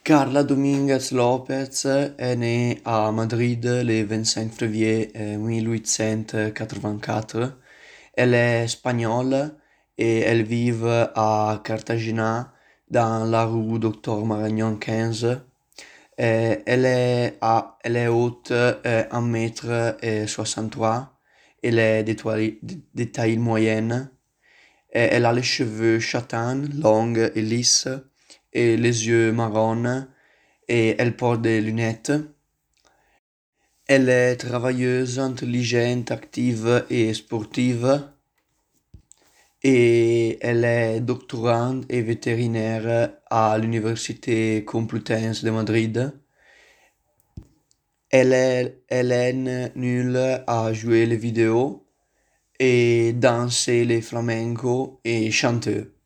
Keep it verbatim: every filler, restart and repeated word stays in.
Carla Dominguez Lopez est née à Madrid le vingt-cinq février euh, mille huit cent quatre-vingt-quatre. Elle est espagnole et elle vit à Cartagena dans la rue Docteur Marañón quinze. Euh, elle est, à- elle est haute, euh, un mètre soixante-trois. Elle est de taille, de de taille moyenne. Et elle a les cheveux châtains, longs et lisses, et les yeux marrons, et elle porte des lunettes. Elle est travailleuse, intelligente, active et sportive. Et elle est doctorante et vétérinaire à l'Université Complutense de Madrid. Elle est, elle est nulle à jouer les vidéos et danser les flamenco et chanter.